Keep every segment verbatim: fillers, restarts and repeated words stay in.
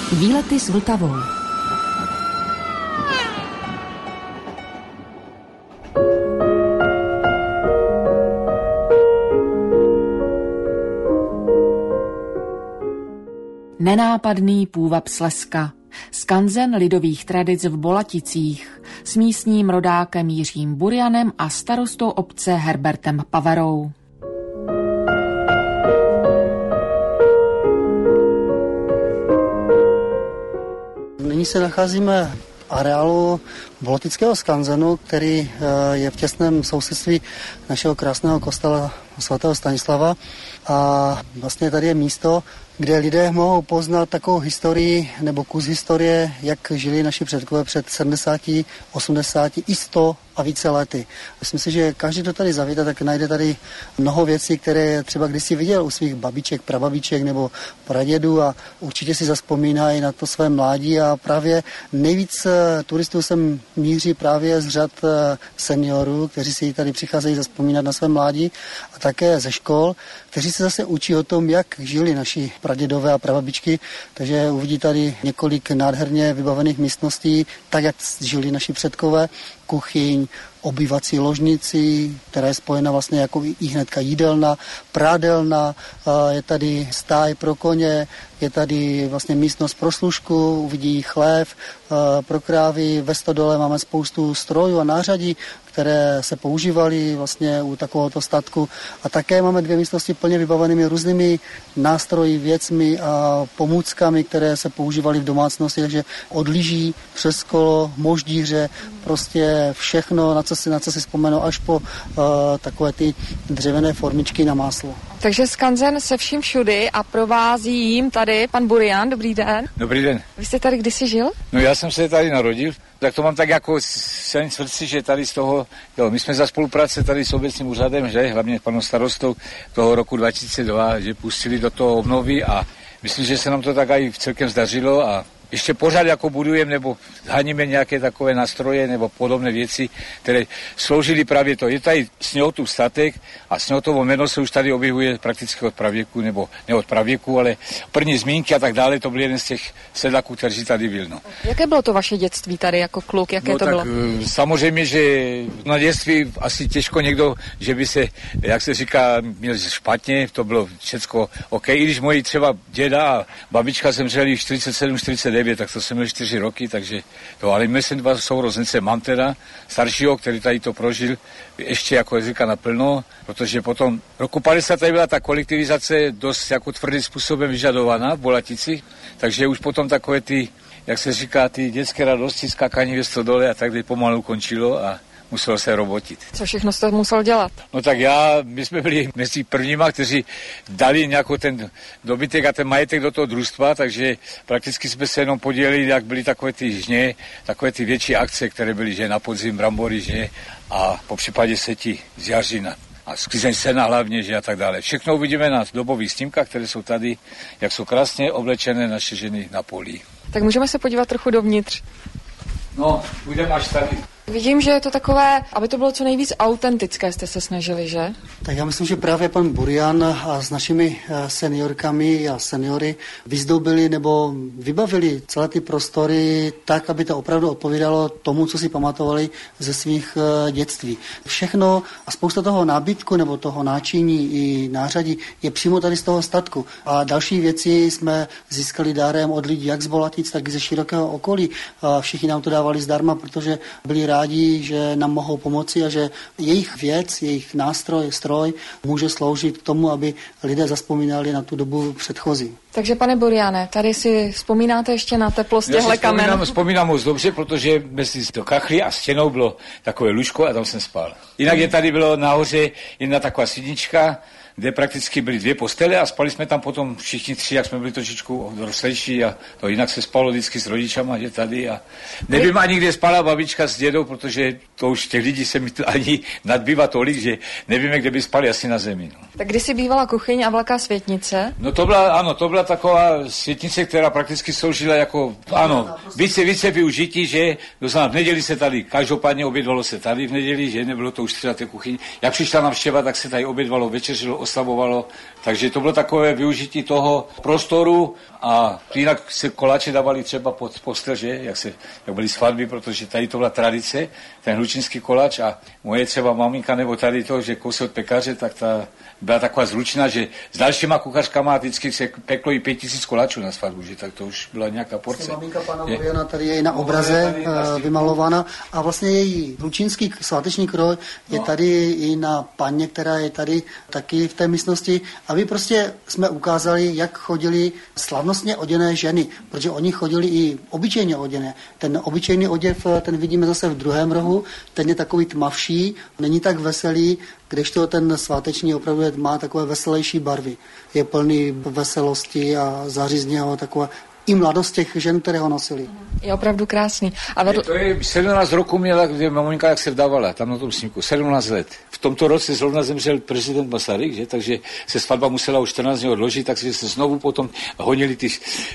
Výlety s Vltavou. Nenápadný půvab Slezska. Skanzen lidových tradic v Bolaticích s místním rodákem Jiřím Burianem a starostou obce Herbertem Paverou. Nyní se nacházíme v areálu Bolatického skanzenu, který je v těsném sousedství našeho krásného kostela svatého Stanislava. A vlastně tady je místo, kde lidé mohou poznat takovou historii nebo kus historie, jak žili naši předkové před sedmdesáti, osmdesáti i sto a více lety. Myslím si, že každý, kdo tady zavítá, tak najde tady mnoho věcí, které třeba kdysi viděl u svých babiček, prababiček nebo pradědů a určitě si zazpomínají na to své mládí a právě nejvíc turistů sem míří právě z řad seniorů, kteří si tady přicházejí zazpomínat na své mládí a také ze škol, kteří se zase učí o tom, jak žili naši pradědové a prababičky, takže uvidí tady několik nádherně vybavených místností, tak jak žili naši předkové, kuchyň, obývací ložnici, která je spojena vlastně jako i hnedka jídelna, prádelna, je tady stáj pro koně, je tady vlastně místnost pro služku, uvidí chlév, pro krávy, ve stodole máme spoustu strojů a nářadí, které se používaly vlastně u takovéhoto statku. A také máme dvě místnosti plně vybavenými různými nástroji, věcmi a pomůckami, které se používaly v domácnosti, takže od lyží přes kolo, moždíře, prostě všechno, na co si, na co si vzpomenu, až po uh, takové ty dřevěné formičky na máslo. Takže skanzen se vším všudy a provází jim tady pan Burian. Dobrý den. Dobrý den. Vy jste tady kdysi žil? No já jsem se tady narodil, tak to mám tak jako sen srdci, že tady z toho, jo, my jsme za spolupráce tady s obecním úřadem, že hlavně panem starostou toho roku dva tisíce dva, že pustili do toho obnovy a myslím, že se nám to tak aj celkem zdařilo a ještě pořád jako budujeme nebo zhaníme nějaké takové nástroje nebo podobné věci, které sloužily právě to. Je tady Sněhotův statek a Sněhotovo jméno se už tady objevuje prakticky od pravěku, nebo ne od pravěku, ale první zmínky a tak dále, to byl jeden z těch sedláků, kteří tady byl. No. Jaké bylo to vaše dětství tady jako kluk, jaké no, to tak, bylo? Samozřejmě, že na dětství asi těžko někdo, že by se, jak se říká, měl špatně, to bylo všecko OK, i když moji třeba děda a babička zemřeli v čtyřicet sedm čtyřicet devět, tak to jsem měl čtyři roky, takže to, ale my jsem dva sourozence, mám teda staršího, který tady to prožil ještě jako jazyka naplno, protože potom roku padesát tady byla ta kolektivizace dost jako tvrdým způsobem vyžadovaná v Bolaticích, takže už potom takové ty, jak se říká, ty dětské radosti, skákání ve stodole a tak pomalu končilo a muselo se robotit. Co všechno jste musel dělat? No tak já, my jsme byli mezi prvníma, kteří dali nějakou ten dobytek a ten majetek do toho družstva, takže prakticky jsme se jenom podělili, jak byly takové ty žně, takové ty větší akce, které byly, že na podzim brambory, že a po případě seti z jařina. A sklizeň sena hlavně, že a tak dále. Všechno uvidíme na dobových snímkách, které jsou tady, jak jsou krásně oblečené naše ženy na poli. Tak můžeme se podívat trochu dovnitř. No, půjdeme až tady. Vidím, že je to takové, aby to bylo co nejvíc autentické, jste se snažili, že? Tak já myslím, že právě pan Burian a s našimi seniorkami a seniory vyzdobili nebo vybavili celé ty prostory tak, aby to opravdu odpovídalo tomu, co si pamatovali ze svých dětství. Všechno a spousta toho nábytku nebo toho náčiní i nářadí je přímo tady z toho statku. A další věci jsme získali dárem od lidí jak z Bolatic, tak i ze širokého okolí. A všichni nám to dávali zdarma, protože byli rádi, že nám mohou pomoci a že jejich věc, jejich nástroj, stroj může sloužit k tomu, aby lidé zazpomínali na tu dobu předchozí. Takže pane Buriane, tady si vzpomínáte ještě na teplost těchto kamen? Já si vzpomínám moc dobře, protože mezi do kachly a stěnou bylo takové lůžko a tam jsem spal. Jinak je tady bylo nahoře jedna taková sídnička, kde prakticky byly dvě postele a spali jsme tam potom všichni tři, jak jsme byli trošičku rostlejší a to jinak se spalo vždycky s rodičama, že tady a nevím ani, kde spala babička s dědou, protože to už těch lidí se mi ani nadbývá tolik, že nevíme, kde by spali, asi na zemi. No. Tak kdysi bývala kuchyň a velká světnice? No to byla, ano, to byla taková světnice, která prakticky sloužila jako, ano, více, více využití, že doznám, v neděli se tady, každopádně obědvalo se tady v neděli, že nebylo to už třeba té kuchyni. Jak přišla navštěva, tak se tady obědvalo, večeřilo, oslavovalo. Takže to bylo takové využití toho prostoru a jinak se koláče dávali třeba pod postel, že? Jak, se, jak byly svatby, protože tady to byla tradice, ten hlučínský koláč a moje třeba maminka nebo tady to, že kousek od pekaře, tak ta byla taková zručná, že s dalšíma kuchařkama vždycky se peklo i pět tisíc koláčů na svatbu, že tak to už byla nějaká porce. Maminka pana Buriana tady je i na obraze no, vymalována a vlastně její hlučínský sváteční kroj je no. tady i na paně, která je tady taky v té místnosti, aby prostě jsme ukázali, jak chodili slavnostně oděné ženy, protože oni chodili i obyčejně oděné. Ten obyčejný oděv, ten vidíme zase v druhém rohu, ten je takový tmavší, není tak veselý, kdežto ten sváteční opravdu má takové veselější barvy. Je plný veselosti a zařízně ho takové i mladost těch žen, které ho nosili. Je opravdu krásný. A vedl... To je sedmnáct roku měla, kde maminka jak se vdávala, tam na tom snímku, sedmnáct let. V tomto roce zrovna zemřel prezident Masaryk, že? Takže se svatba musela už čtrnáct dní odložit, takže se znovu potom honili ty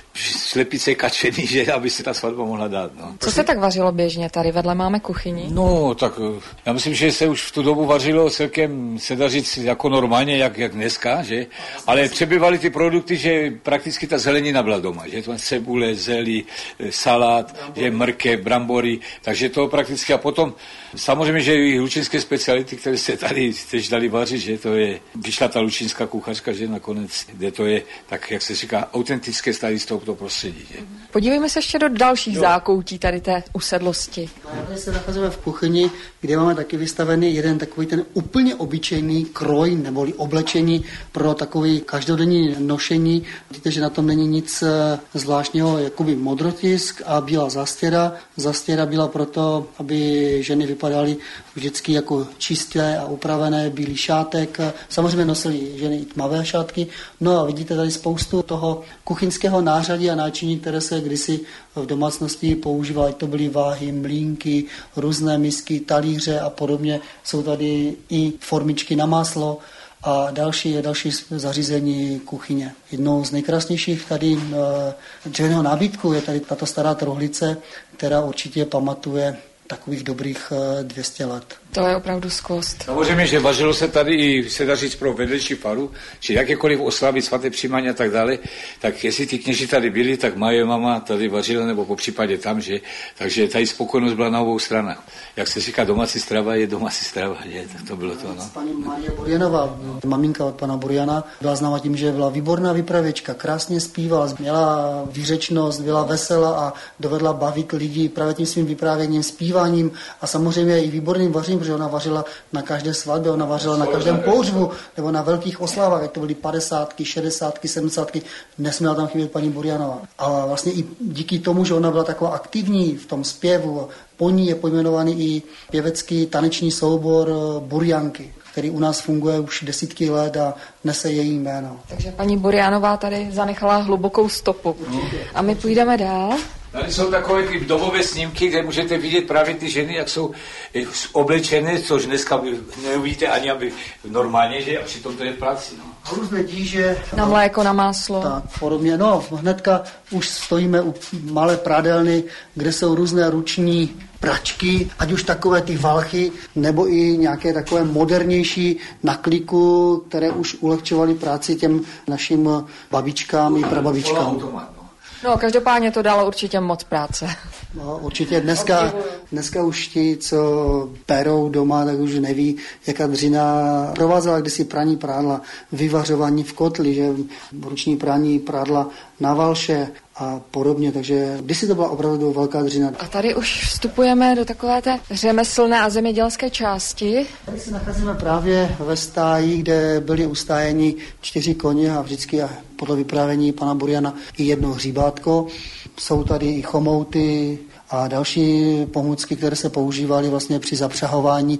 slepice kačeny, že? Aby se ta svatba mohla dát. No. Co se tak vařilo běžně? Tady vedle máme kuchyni. No, tak já myslím, že se už v tu dobu vařilo celkem, se dá říct, jako normálně, jak, jak dneska, že? Ale přebyvaly ty produkty, že prakticky ta zelenina byla doma, že? Cebule, zelí, salát, že mrkev, brambory, takže to prakticky a potom samozřejmě, že i lučínské speciality, které se tady teď dali vařit, že to je, vyšla ta lučínská kuchařka, že nakonec, kde to je, tak jak se říká, autentické tady z tohoto prostředí. Že? Podívejme se ještě do dalších jo. zákoutí tady té usedlosti. Tady se nacházíme v kuchyni, kde máme taky vystavený jeden takový ten úplně obyčejný kroj neboli oblečení pro takový každodenní nošení. Vidíte, že na tom není nic zvláštního, jakoby modrotisk a bílá zastěra. Zastěra byla proto, aby ženy vypadaly vždycky jako čisté a upravené, bílý šátek. Samozřejmě nosily ženy i tmavé šátky. No a vidíte tady spoustu toho kuchyňského nářadí a náčiní, které se kdysi v domácnosti používaly. To byly váhy, mlýnky, různé misky, talíře a podobně. Jsou tady i formičky na máslo a další, další zařízení kuchyně. Jednou z nejkrásnějších tady dřevěného nábytku je tady tato stará truhlice, která určitě pamatuje takových dobrých dvě stě let. To je opravdu skvost. Samozřejmě, že vařilo se tady i, se dá říct, pro vedlejší faru, či jakékoliv oslavy, svaté přijímání a tak dále, tak jestli ty kněži tady byli, tak moje mama tady vařila, nebo po případě tam, že, takže tady spokojenost byla na obou stranách. Jak se říká, domácí strava je domácí strava, že, tak to bylo to, no. Paní Marie Burianová, maminka od pana Buriana, byla známa tím, že byla výborná vypravěčka, krásně zpívala, měla výřečnost, byla veselá a dovedla bavit lidi právě tím svým vyprávěním, zpíváním a samozřejmě i výborným vařením, protože ona vařila na každé svatbě, ona vařila na každém pohřbu nebo na velkých oslavách, jak to byly padesátky, šedesátky, sedmdesátky, nesměla tam chybět paní Burianová. A vlastně i díky tomu, že ona byla taková aktivní v tom zpěvu, po ní je pojmenovaný i pěvecký taneční soubor Burianky, který u nás funguje už desítky let a nese její jméno. Takže paní Burianová tady zanechala hlubokou stopu. A my půjdeme dál. Tady jsou takové ty dobové snímky, kde můžete vidět právě ty ženy, jak jsou oblečené, což dneska neuvidíte ani aby normálně, že a přitom to je v práci. No. Různé díže. Na mléko, na máslo. Tak, podobně. No, hnedka už stojíme u malé pradelny, kde jsou různé ruční pračky, ať už takové ty valchy, nebo i nějaké takové modernější na kliku, které už ulehčovaly práci těm našim babičkám i prababičkám. No, každopádně to dalo určitě moc práce. No, určitě dneska, dneska už ti, co perou doma, tak už neví, jaká dřina provázela kdysi praní prádla, vyvařování v kotli, že ruční praní prádla na valše a podobně, takže kdysi to byla opravdu velká dřina. A tady už vstupujeme do takové té řemeslné a zemědělské části. Tady se nacházíme právě ve stáji, kde byli ustájeni čtyři koně a vždycky podle vyprávění pana Buriana i jedno hříbátko. Jsou tady i chomouty a další pomůcky, které se používaly vlastně při zapřahování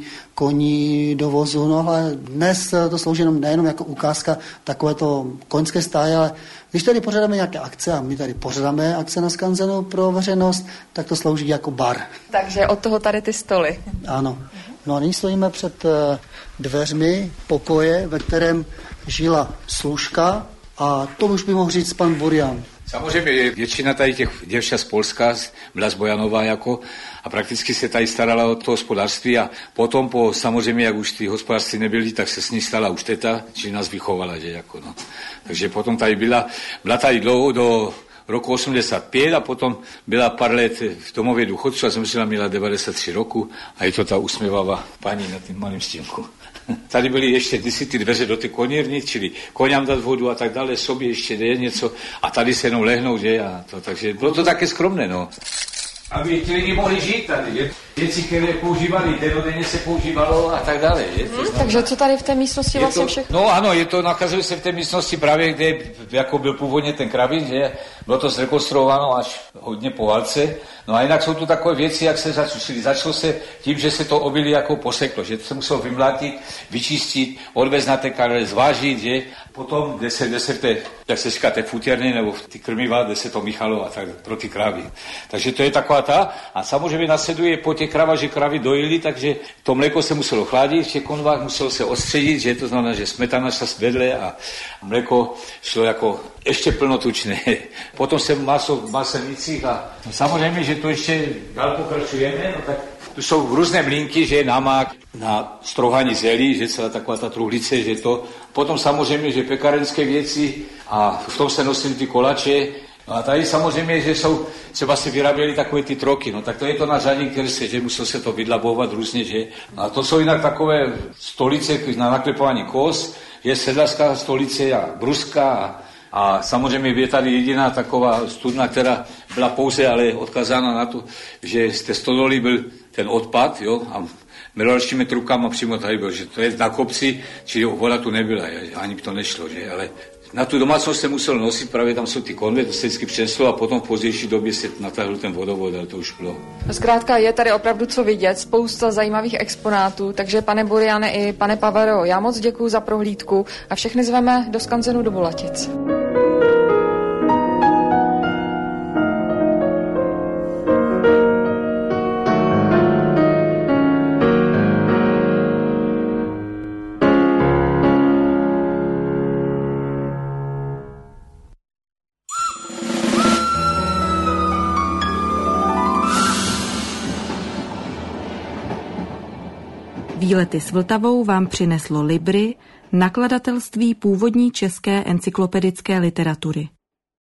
koní do vozu. No ale dnes to slouží jenom, nejenom jako ukázka takovéto koňské stáje, ale když tady pořádáme nějaké akce, a my tady pořádáme akce na Skanzenu pro veřejnost, tak to slouží jako bar. Takže od toho tady ty stoly. Ano. No a nyní stojíme před dveřmi pokoje, ve kterém žila služka a to už by mohl říct pan Burian. Samozřejmě většina tady těch děvčat z Polska byla z Bojanova jako a prakticky se tady starala o to hospodářství a potom po samozřejmě, jak už ty hospodářství nebyly, tak se s ní stala už teta, či nás vychovala, že jako no. Takže potom tady byla, byla tady dlouho do roku osmdesát pět a potom byla pár let v domově důchodců a zemřela, měla devadesát tři roku a je to ta usměvavá paní na tím malém stínku. Tady byly ještě kdysi ty dveře do ty konírny, čili koňám dát vodu a tak dále, sobě ještě je něco a tady se jenom lehnou, že a to, takže bylo to také skromné, no. Aby ti lidi mohli žít tady, že? Věci, které používali, denodenně se používalo a tak dále. Je? Hmm, takže co tady v té místnosti vlastně to, všechno? No ano, je to, nachází se v té místnosti právě, kde jako byl původně ten kravín, že bylo to zrekonstruováno až hodně po válce. No a jinak jsou tu takové věci, jak se začalo. Začalo se tím, že se to obilí jako poseklo, že to se muselo vymlátit, vyčistit, odvést na té karle, zvážit, že potom, kde se, kde se v té, jak se říká, té futěrny nebo v ty krmiva, kde se to míchalo a tak pro ty krávy. Takže to je taková ta a samozřejmě nasleduje po těch krávách, že krávy dojily, takže to mléko se muselo chládit, v těch konvách muselo se odstředit, že to znamená, že smetana šla vedle a mléko šlo jako ještě plnotučné. Potom se maso v maselnicích a no samozřejmě, že to ještě dál pokračujeme, no tak tu jsou různé mlínky, že namák na strouhání zelí, že celá taková ta truhlice, že to. Potom samozřejmě, že pekarenské věci a v tom se nosily ty kolače. No a tady samozřejmě, že jsou, třeba se vyráběly takové ty troky, no tak to je to na řadě, které se, že muselo se to vydlabovat různě, že. A to jsou jinak takové stolice na naklepování kos, je sedlařská stolice a bruská a, a samozřejmě je tady jediná taková studna, která byla pouze ale odkazána na to, že z té stodoly byl ten odpad, jo, a melioračními trubkama přímo tady byl, že to je na kopci, čili voda tu nebyla, ani by to nešlo, že, ale na tu domácnost se musel nosit, právě tam jsou ty konve, to se vždycky přineslo a potom v pozdější době se natáhl ten vodovod, ale to už bylo. Zkrátka je tady opravdu co vidět, spousta zajímavých exponátů, takže pane Buriane i pane Pavero, já moc děkuju za prohlídku a všechny zveme do skanzenu do Bolatic. Výlety s Vltavou vám přineslo Libry, nakladatelství původní české encyklopedické literatury.